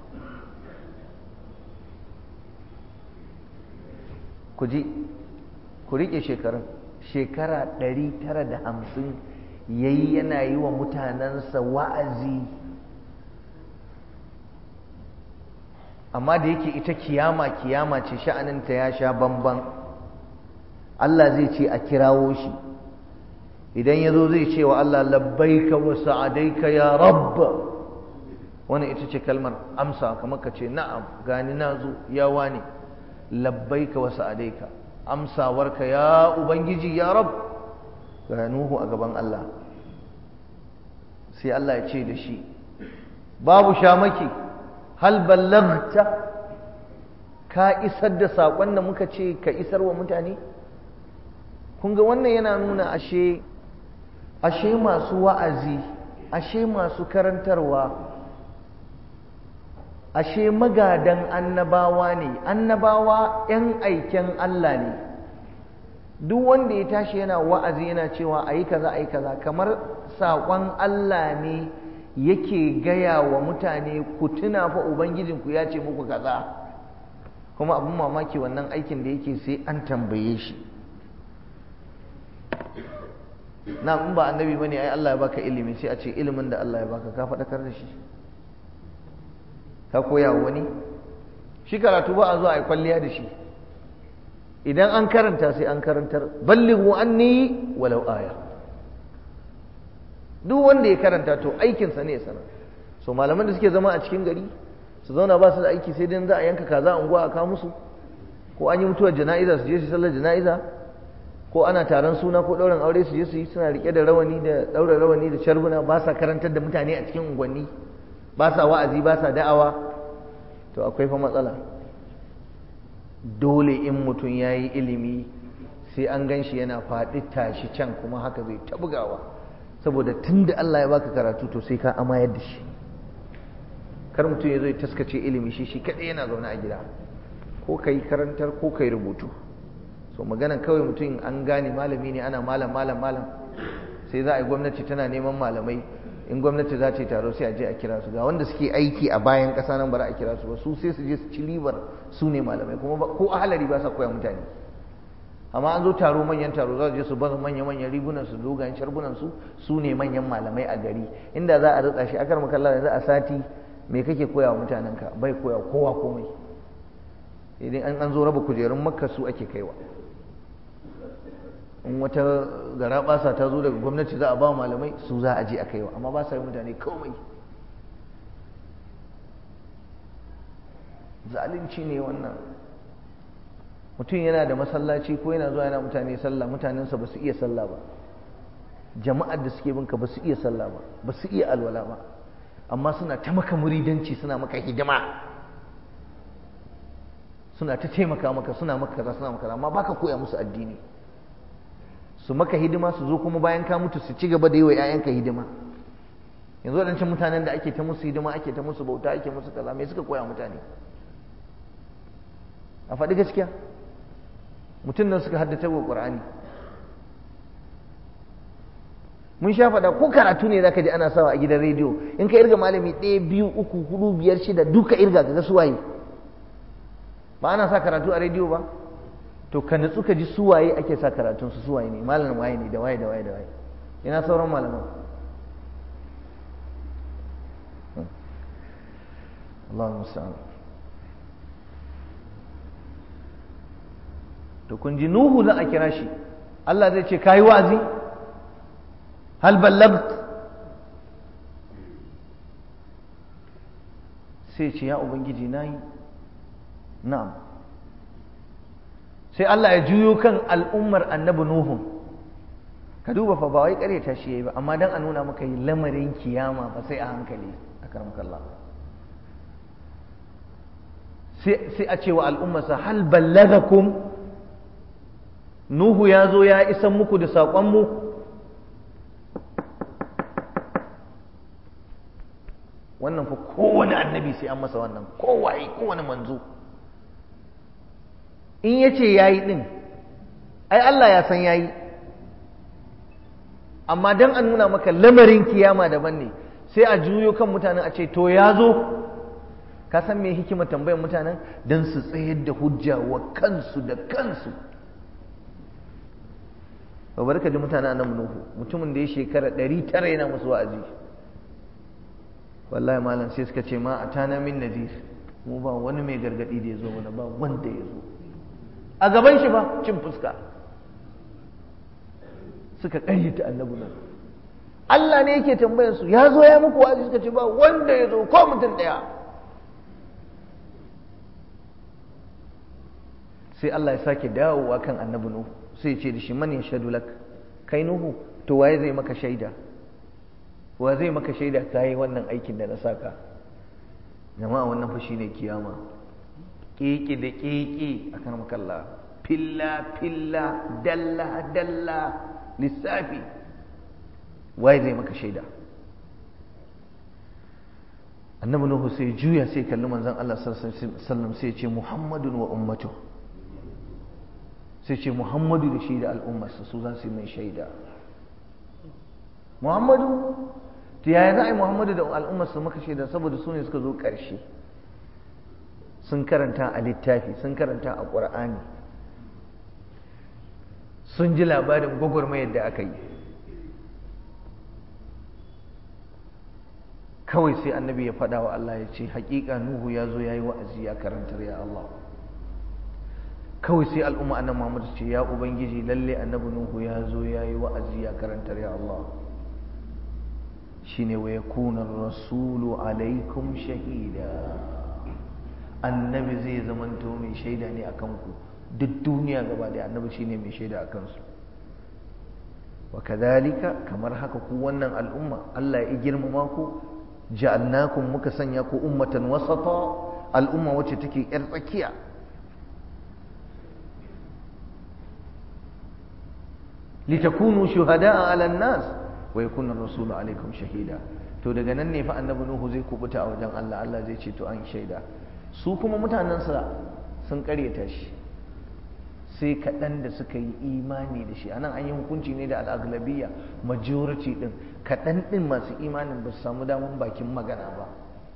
ku ji ku rike shekarun, shekara 950 yayi yana yi wa mutanensa wa'azi. amma da yake ita kiyama ce, sha'aninta ya sha bamban. Allah zai ce a kirawo shi, idan ya zo zai ce wa Allah labbaika wa sa'adaika ya rabb. wannan ita ce kalmar amsa, kamar ka ce na'am gani na zo ya wani, labbaika wa sa'adaika, amsawarka ya ubangiji ya rabb. ga Nuhu a gaban Allah, sai Allah ya ce da shi babu shamaki, hal ballaghta, ka isar da saƙon da muka ce ka isar wa mutane? kun ga wannan yana nuna ashe masu wa'azi, ashe masu karantarwa, ashe magadan annabawa ne, annabawa 'yan aiken Allah ne. duk wanda ya tashi yana wa'azi yana cewa ayi kaza ayi kaza, kamar saƙon Allah ne yake gaya wa mutane ku tuna fa ubangijinku ya ce muku kaza. kuma abin mamaki wannan aikin da yake sai an tambaye shi. na in ba annabi bane ai Allah ya baka ilimi, sai a ce ilimin da Allah ya baka ka faɗakar da shi, ka koya wa wani. shi karatu ba a zo a yi kwalliya da shi, idan an karanta sai an karantar. ballighu anni walau aya. duk wanda ya karanta to aikinsa ne ya sanar. so malaman da suke zama a cikin gari su zauna ba su da aiki sai dai za a yanka kaza a unguwa a kawo musu, ko an yi mutuwar jana'iza su je su sallar jana'iza, ko ana taron suna ko ɗaurin aure su je su yi, suna riƙe da rawani da ɗaura rawani da sharbuna, ba sa karantar da mutane a cikin unguwanni, ba sa wa'azi, ba sa da'awa, to akwai fa matsala. Dole in mutum ya yi ilimi sai an gan shi yana faɗi tashi can, kuma haka zai ta bugawa, saboda tun da Allah ya baka karatu to sai ka amayar da shi. Kar mutum ya zo ya taskace ilimi shi kaɗai yana zaune a gida, ko ka yi karantar ko ka yi rubutu. So maganan kawai mutum an gane malami ne, ana malam sai za a yi gwamnati tana neman malamai, in gwamnati za ta yi taro sai a je a kira su, ga wanda suke aiki a bayan ƙasa nan ba za a kira su ba, su sai su je su ci ribar su ne malamai, kuma ko ahalari ba sa koya mutane. Amma an zo taro, manyan taro, za su je su baza manya-manyan rigunan su, dogayen sharbunan su, su ne manyan malamai a gari. Inda za a ritsa shi, akar makalla yanzu a sati me kake koya wa mutanenka? Bai koya kowa komai. Idan an zo raba kujerun Makka su ake kaiwa. In wata garaɓasa ta zo daga gwamnati za a ba malamai, su za a je a kaiwa, amma ba sa yi mutane komai. Zalunci ne wannan. Mutum yana da masallaci ko yana zuwa yana mutane sallah, mutanensa ba su iya sallah ba, jama'ar da suke binka ba su iya sallah ba, ba su iya alwala ba, amma suna ta maka muridanci, suna maka hidima, suna ta taimaka maka, suna maka kaza, suna maka kaza, amma baka koya musu addini. Su maka hidima, su zo kuma bayan ka mutu su ci gaba da yi wa 'ya'yanka hidima. Yanzu waɗancan mutanen da ake ta musu hidima, ake ta musu bauta, ake musu kaza, me suka koya mutane? A faɗi gaskiya, mutum nan suka haddace wa Qur'ani. Mun sha faɗa, ko karatu ne zaka ji ana sawa a gidan rediyo, in ka irga malami 1 2 3 4 5 6 duka irga ka ga suwaye. Ba ana sa karatu a rediyo ba? To ka nutsu ka ji suwaye ake sa karatun su, suwaye ne, malamin waye ne, da waye. Ina sauran malaman? Allahu musta'an. To kun ji Nuhu za a kira shi, Allah zai ce kayi wa'azi? Hal ballagt? Sai ce ya ubangiji nayi. Na'am. Sai Allah ya juyo kan al'ummar annabi Nuhu. Ka duba fa ba wai ƙaryata shi yayi ba, amma dan a nuna maka lamarin kiyama fa sai a hankali, akramakallah. Sai a ce wa al'ummarsa hal ballagakum, Nuhu ya zo ya isan muku da saƙonmu? Wannan fa kowane annabi sai an masa wannan, kowane manzo. In ya ce ya yi ɗin, ai Allah ya san ya yi, amma don an nuna maka lamarin kiyama daban ne, sai a juyo kan mutanen a ce to ya zo. Ka san me hikimar tambayar mutanen? Don su tsayar da hujja wa kansu da kansu. Babar ka ji mutanen nan Nuhu, mutumin da ya shekara 900 yana musu wa'azi. Wallahi malam sai suka ce ma atana min nadir, mu ba wani mai gargadi da ya zo mana, ba wanda ya zo. A gaban shi ba cin fuska, suka ƙaryata annabi nan. Allah ne yake tambayar su, ya zo ya muku wa'azi? Suka ce ba wanda ya zo, ko mutum ɗaya. Sai Allah ya sake dawowa kan annabi Nuhu, sai ya ce da shi man yashhadu lak, kai Nuhu to waye zai maka shaida? Wa zai maka shaida kai wannan aikin da na saka? Jama'a wannan fa shine kiyama. Keke da keke akan makalla, filla dalla lissafi, waye zai maka shaida? Annabi Nuhu sai juya sai kalli manzon Allah sallallahu alaihi wasallam sai ya ce Muhammadun wa ummatu, sai ce Muhammadu da shi da al'ummarsa su za su yi mai shaida. Muhammadu, ta yaya za a yi Muhammadu da al'ummarsa maka shaida? Saboda su ne suka zo ƙarshe, sun karanta a littafi, sun karanta a ƙur'ani, sun ji labarin gwagwarmayar da aka yi. Kawai sai annabi ya faɗa wa Allah ya ce haƙiƙa Nuhu ya zo ya yi wa'azi ya karantar ya Allah. Kawai sai al'umma annabi Muhammad ce ya Ubangiji lalle annabi Nuhu ya zo ya yi wa'azi ya karantar ya Allah. Shine wa yakuna rasulu alaikum shahida. annabi zai zamanto mai shaida ne akan ku duk duniya gaba da annabi shine mai shaida akan su wa kadhalika kamar haka ku wannan al'umma Allah ya girmama ku ja'alnakum muka sanya ku ummatan wasata al'umma wacce take yar tsakiya litakunu shuhada'a 'ala an-nas wa yakuna ar-rasulu 'alaykum shahida to daga nan ne fa annabi nuhu zai kubuta a wajen Allah Allah zai ce to an shaida su kuma mutanensa sun karyata shi sai kaɗan da suka yi imani da shi anan an yi hukunci ne da al'aglabiyya majority din kaɗan din masu imanin ba su samu damun bakin magana ba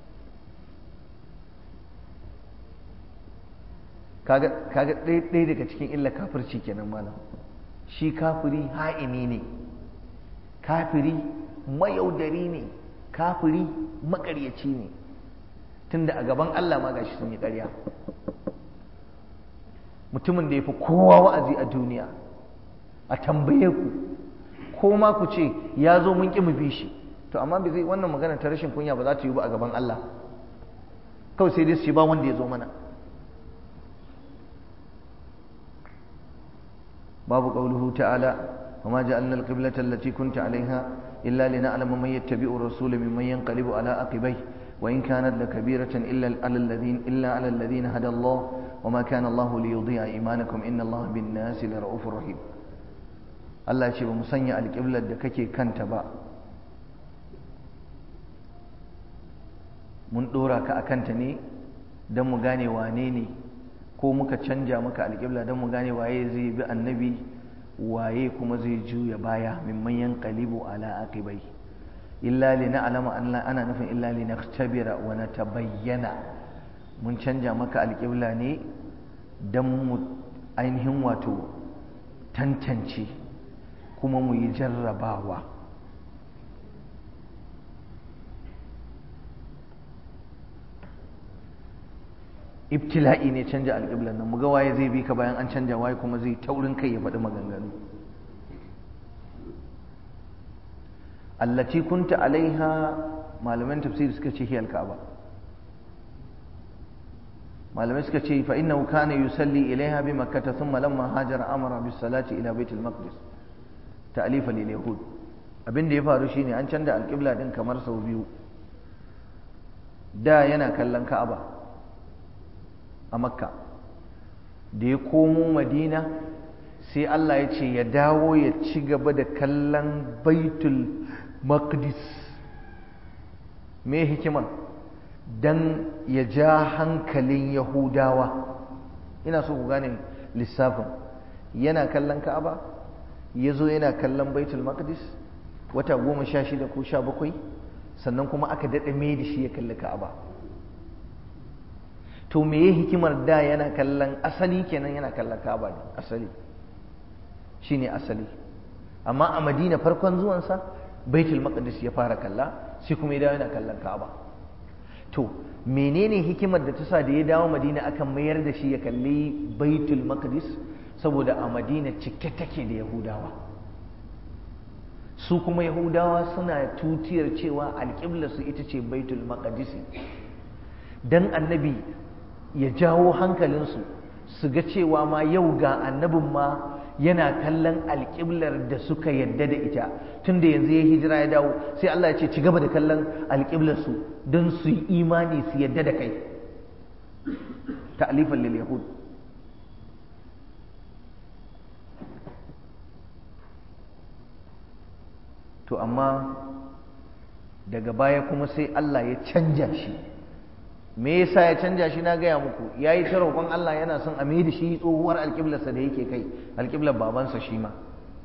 kaga ɗaya daga cikin illa kafirci kenan malam shi kafiri ha'ini ne kafiri mayaudari ne kafiri makaryaci ne tunda a gaban Allah ma gashi sun yi ƙarya mutumin da ya fi kowa wa'azi a duniya a tambaye ku ko ma ku ce ya zo mun ƙi mu bi shi to amma bai zai wannan magana ta rashin kunya ba za ta yi ba a gaban Allah kawai sai dai su ce ba wanda ya zo mana babu qauluhu ta'ala وما جعلنا القبلة التي كنت عليها إلا لنعلم من يتبع الرسول ممن ينقلب على عقبيه وإن كانت لكبيرة إلا على الذين هدى الله وما كان الله ليضيع إيمانكم إن الله بالناس لرؤوف رحيم الله يشبه مسنيا القبلة دككي كانت با mun dora ka akanta ne don mu gane wane ne ko muka canja maka alƙibla don mu gane waye zai bi annabi waye kuma zai juya baya mimman yanqalibu ala aqibai illa lina'lama ana nufin illa linaktabira wa natabayyana mun canja maka alƙibla ne dan mu ainihin wato tantance kuma mu yi jarrabawa ibtila'i ne canja alƙiblar nan muga waye zai bi ka bayan an canja waye kuma zai taurin kai ya faɗi maganganu allati kunta alaiha malaman tafsir suka ce hiyal ka'aba malamai suka ce fa innahu kana yusalli ilaiha bi makkah thumma lamma hajara amara bis salati ila bait al maqdis ta'lifa lil yahud abin da ya faru shine an canja alƙibla din kamar sau biyu da yana kallon ka'aba a makka da ya komo madina sai Allah ya ce ya dawo ya ci gaba da kallon baitul maqdis me hikimar dan ya ja hankalin yahudawa ina so ku gane lissafin yana kallon ka'aba ya zo yana kallon baitul maqdis wata 16 ko 17 sannan kuma aka daɗa mai da shi ya kalli ka'aba to meye hikimar da yana kallon asali kenan yana kallon Ka'aba ne asali shine asali amma a Madina farkon zuwansa Baitul Maqdis ya fara kalla sai kuma ya dawo yana kallon Ka'aba to menene hikimar da ta sa da ya dawo Madina akan mayar da shi ya kalli Baitul Maqdis saboda a Madina cike take da Yahudawa su kuma Yahudawa suna tutiyar cewa alƙiblar su ita ce Baitul Maqdis dan annabi ya jawo hankalinsu su ga cewa ma yau ga annabin ma yana kallon alƙiblar da suka yadda da ita tunda yanzu ya hijira ya dawo sai Allah ya ce ci gaba da kallon alƙiblarsu don su yi imani su yadda da kai ta'lifan lil yahud to amma daga baya kuma sai Allah ya canja shi me yasa ya canja shi na gaya muku yayi ta roƙon Allah yana son a mai da shi tsohuwar alƙiblarsa da yake kai alƙiblar babansa shi ma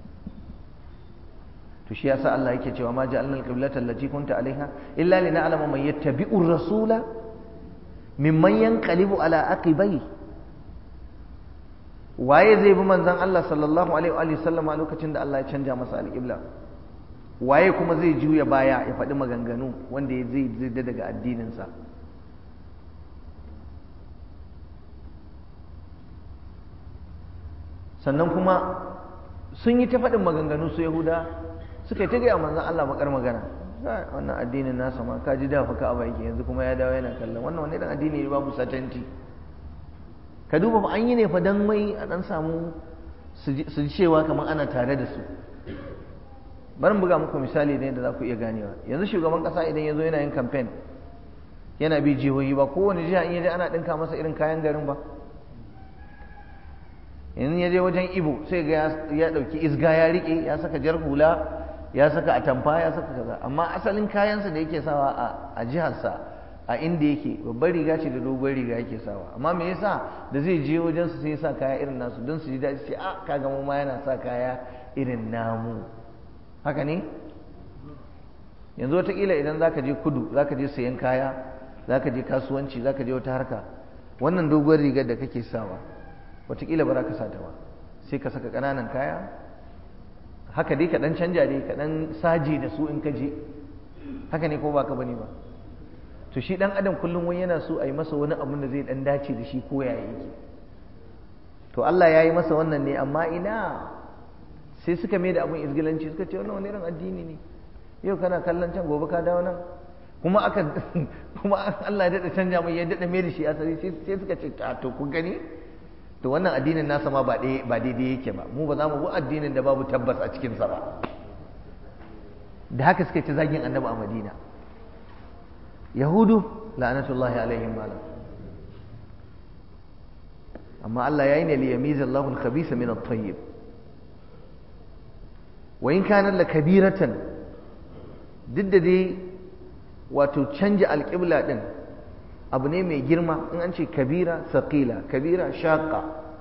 to shi yasa Allah yake cewa ma ja'alna alqiblata allati kunta alaiha illa lina'lama man yattabi'u ar-rasula mimman yanqalibu ala aqibai waye zai bi manzon Allah sallallahu alaihi wa sallam a lokacin da Allah ya canja masa alƙibla waye kuma zai juya baya ya faɗi maganganu wanda zai zidda daga addininsa sannan kuma sun yi ta faɗin maganganu su yahuda suka yi ta gaya manzan Allah bakar magana wannan addinin nasa ma ka ji dafa ka aba yake yanzu kuma ya dawo yana kallon wannan wani irin addini ne babu satanti. Ka duba ba an yi ne fa dan mai a dan samu su ji cewa kamar ana tare da su. Bari buga muku misali ne da za ku iya ganewa. Yanzu shugaban kasa idan ya zo yana yin campaign yana bi jihohi ba kowane jiha in yaje ana dinka masa irin kayan garin ba. In yaje wajen Ibo sai ga ya dauki isga ya rike ya saka jar hula ya saka atamfa ya saka kaza, amma asalin kayansa da yake sawa a jiharsa a inda yake babbar riga ce da dogon riga yake sawa. Amma me yasa da zai je wajen su sai ya sa kaya irin nasu don su ji daɗi ce a kaga mu ma yana sa kaya irin namu. Haka ne? Yanzu wataƙila idan zaka je kudu zaka je sayan kaya zaka je kasuwanci zaka je wata harka, wannan dogon rigar da kake sawa wataƙila ba za ka sa ta ba, sai ka saka ƙananan kaya haka dai ka ɗan canja dai ka ɗan saje da su in ka je. Haka ne ko ba ka bane ba? To shi ɗan adam kullum wani yana so a yi masa wani abun da zai ɗan dace da shi ko ya yake. To Allah ya yi masa wannan ne, amma ina sai suka mai da abun izgilanci suka ce wannan wani irin addini ne, yau kana kallon can gobe ka dawo nan, kuma Allah ya daɗa canja mai ya daɗa mai da shi asali, sai suka ce to kun gani to wannan addinin nasa ma ba daidai yake ba, mu ba za mu bi addinin da babu tabbas a cikinsa ba. Da haka suka ci zagin annabi a Madina. Yahudu la'anatullahi alaihim malam. Amma Allah ya yi ne liyamiza Allahu al-khabisa min at-tayyib. Wa in kana la kabiratan, duk da dai wato canja alƙibla din abu ne mai girma, in an ce kabira saqila, kabira shaqqa,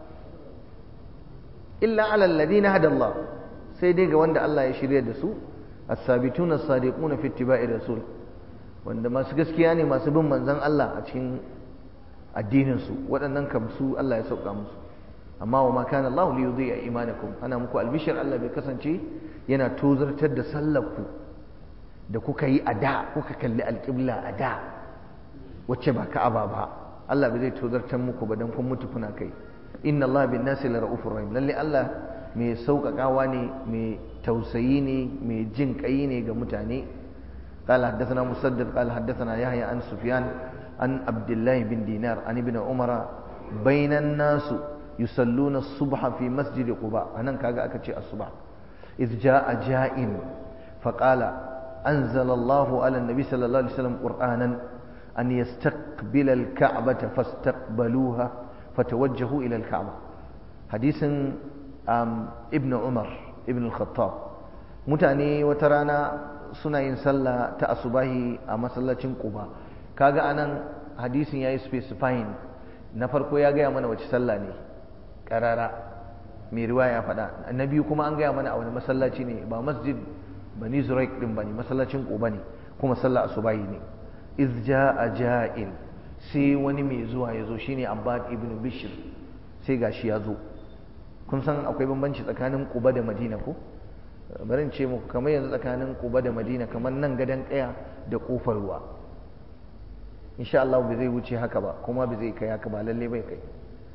illa ala alladhina hada Allah, sai dai ga wanda Allah ya shirya da su, as-sabituna as-sadiquna fi ittiba'i rasul, wanda masu gaskiya ne masu bin manzon Allah a cikin addinin su, waɗannan kam su Allah ya sauka musu. Amma wa ma kana Allah li yudhi'a imanakum, ana muku albishir Allah bai kasance yana tozartar da sallarku da kuka yi a da, kuka kalli alƙibla a da wacce ba Ka'aba ba. Allah bai zai tozartar muku ba dan kun mutu kuna kai. Inna Allah bin nasi la ra'ufur rahim, lalle Allah mai sauƙaƙawa ne, mai tausayi ne, mai jin ƙai ne ga mutane. قال حدثنا مسدد قال حدثنا يحيى عن سفيان عن عبد الله بن دينار عن ابن عمر بين الناس يصلون الصبح في مسجد قباء. أنا كاغا أكتشي الصبح إذ جاء جاء فقال أنزل الله على النبي صلى الله عليه وسلم قرآنا أن يستقبل الكعبة فاستقبلوها فتوجهوا إلى الكعبة. حديث ابن عمر ابن الخطاب. mutane wata rana suna yin sallah ta asubahi a masallacin Quba. Kaga anan hadisin yayi specifying, na farko ya gaya mana wace sallah ne karara, mai riwaya faɗa. Na biyu kuma an gaya mana a wani masallaci ne, ba masjid Bani Zuraik din bane, masallacin Quba ne, kuma sallah asubahi ne. Iz jaa ja'in, sai wani mai zuwa ya zo, shine Abbad ibn Bishr, sai gashi ya zo. Kun san akwai bambanci tsakanin Quba da Madina ko? Bari in ce muku, kamar yanzu tsakanin Quba da Madina kamar nan gadan kaya da kofar ruwa. Insha Allah bai zai wuce haka ba, kuma bai zai kai haka ba, lalle bai kai.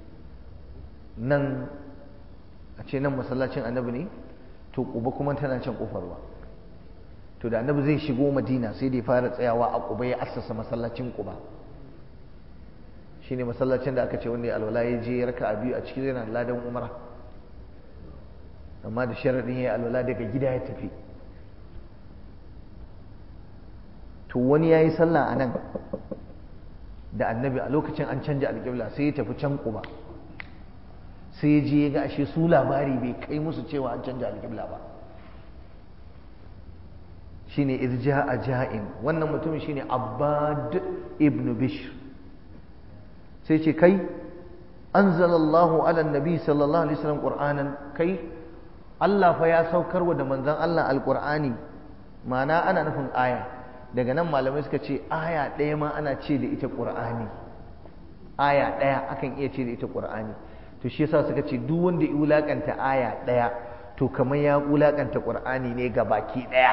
Nan a ce nan masallacin Annabi ne, to Quba kuma tana can kofar ruwa. To da Annabi zai shigo Madina sai da ya fara tsayawa a Quba ya assasa masallacin Quba. Shine masallacin da aka ce wanda alwala ya je raka'a biyu a cikin yana ladan umra. Amma da sharadin yayi alwala daga gida ya tafi. To wani yayi sallah a nan da Annabi a lokacin an canja alƙibla, sai ya tafi can Quba. Sai ya je ya ga ashe su labari bai kai musu cewa an canja alƙibla ba. Shine iz jaa ja'in, wannan mutumin shine Abbad ibn Bishr. Sai ce kai anzalallahu ala nabi sallallahu alaihi wasallam qur'anan, kai Allah fa ya saukarwa da manzon Allah alqur'ani, ma'ana ana nufin aya. Daga nan malamai suka ce aya ɗaya ma ana ce da ita qur'ani, aya ɗaya akan iya ce da ita qur'ani. To shi yasa suka ce duk wanda ya wulakanta aya ɗaya to kamar ya wulakanta qur'ani ne ga baki ɗaya.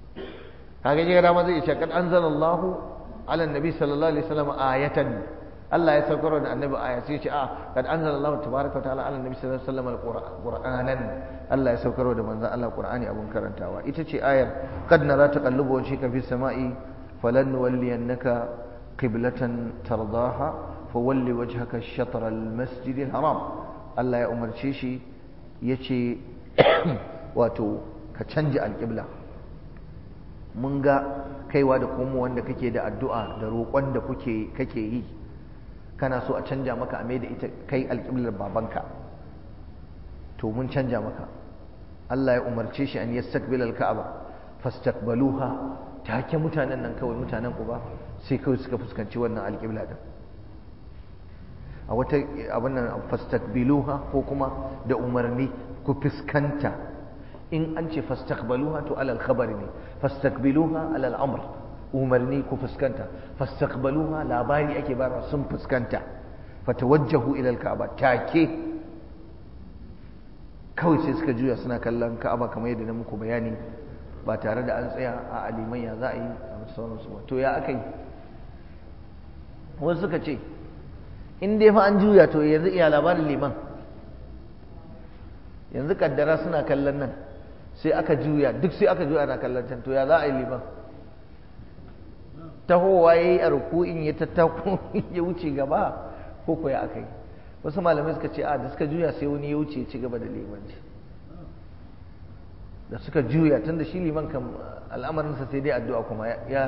Kaga jiga dama zai ce kad anzalallahu ala nabi sallallahu alaihi wasallam ayatan, Allah ya saukar da annabi aya sai ce kad anzalallahu tabaraka wa ta'ala ala annabi sallallahu alaihi wasallam alqur'anan Allah ya saukar da manzon Allah qur'ani abun karantawa ita ce ayar kad nara taqallubu wajhika fis sama'i falan nuwalliyannaka qiblatan tardaha fawalli wajhaka ash-shatr al-masjid al-haram Allah ya umarce shi yace wato ka canja alqibla mun ga kaiwa da komo wanda kake da addu'a da roƙon da kake yi kana so a canja maka a da ita kai alƙiblar babanka to mun canja maka Allah ya umarce shi an yastaqbil al-ka'aba fastaqbaluha take mutanen nan kawai mutanen Quba sai kawai suka fuskanci wannan alƙibla din a wata abin nan fastaqbiluha ko kuma da umarni ku fuskanta in an ce fastaqbaluha to alal khabar ne fastaqbiluha alal amr umarni ku fuskanta fastaqbaluha labari ake bara sun fuskanta fatawajjahu ila alka'aba take kawai sai suka juya suna kallon ka'aba kamar yadda na muku bayani ba tare da an tsaya a aliman ya za a yi a sauransu ba to ya aka yi wasu suka ce in dai fa an juya to yanzu iya labarin liman yanzu kaddara suna kallon nan sai aka juya duk sai aka juya na kallon can to ya za a yi liman tahowa ya yi a ruku'in ya tattako ya wuce gaba ko kuwa aka yi wasu malamai suka ce da suka juya sai wani ya wuce ya ci gaba da limanci da suka juya tun da shi liman kan al'amarinsa sai dai addu'a kuma ya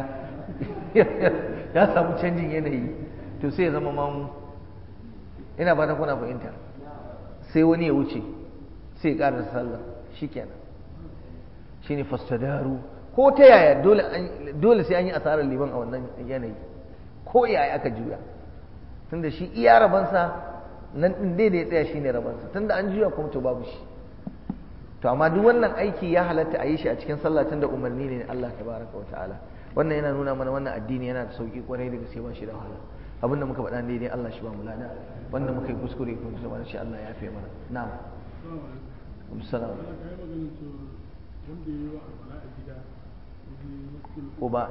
samu canjin yanayi to sai ya zama mamu ina ba ta kuna fahimta sai wani ya wuce sai ya ƙara sallah shi kenan shi ne fastadaru ko ta yaya dole sai an yi asarar liman a wannan yanayi ko yaya aka juya tunda shi iya rabansa nan ɗin dai da ya tsaya shi ne rabansa tunda an juya kuma to babu shi to amma duk wannan aiki ya halatta a yi shi a cikin sallah tunda umarni ne Allah tabaraka wa ta'ala wannan yana nuna mana wannan addini yana da sauki kwarai da gaske ba shi da wahala abin da muka faɗa ne dai Allah shi ba mu lada wanda muka yi kuskure kuma shi shi Allah ya yafe mana na'am assalamu uba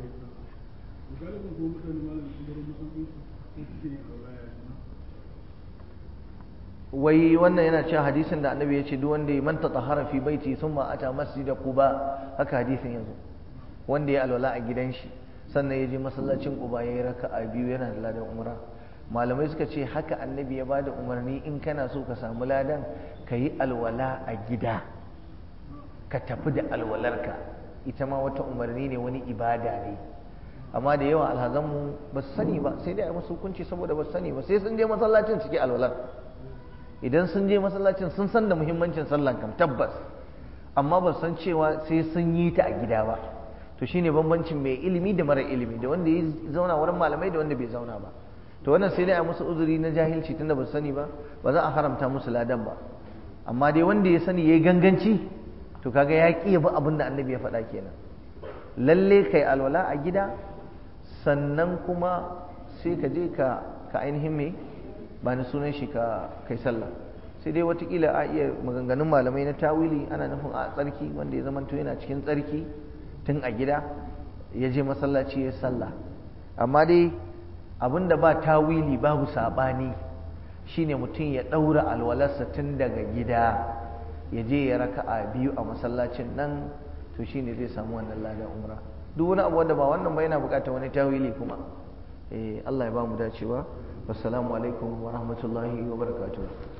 wai wannan yana cewa hadisin da annabi ya ce duk wanda ya manta tahara fi baiti thumma ata masjida quba haka hadisin yazo wanda ya alwala a gidan shi sannan ya je masallacin quba yayi raka'a biyu yana da ladan umra malamai suka ce haka annabi ya bada umarni in kana so ka samu ladan kayi alwala a gida ka tafi da alwalarka ita ma wata umarni ne wani ibada ne amma da yawa alhazanmu ba su sani ba sai dai a musu hukunci saboda ba su sani ba sai sun je masallacin suke alwalar idan sun je masallacin sun san da muhimmancin sallan kam tabbas amma ba san cewa sai sun yi ta a gida ba to shine bambancin mai ilimi da mara ilimi da wanda ya zauna wurin malamai da wanda bai zauna ba to wannan sai dai a musu uzuri na jahilci tunda ba su sani ba ba za a haramta musu ladan ba amma dai wanda ya sani yayi ganganci to kaga ya ƙi bi abin da annabi ya faɗa kenan lalle kai alwala a gida sannan kuma sai ka je ka ainihin me ba ni sunan shi ka kai sallah sai dai watakila a iya maganganun malamai na tawili ana nufin a tsarki wanda ya zamanto yana cikin tsarki tun a gida ya je masallaci ya sallah amma dai abin da ba tawili babu saɓani shine mutum ya ɗaura alwalarsa tun daga gida ya je ya raka'a biyu a masallacin nan to shine zai samu wannan ladan umra duk wani abu wanda ba wannan ba yana buƙatar wani tawili kuma Allah ya ba mu dacewa wassalamu alaikum wa rahmatullahi wa barakatuh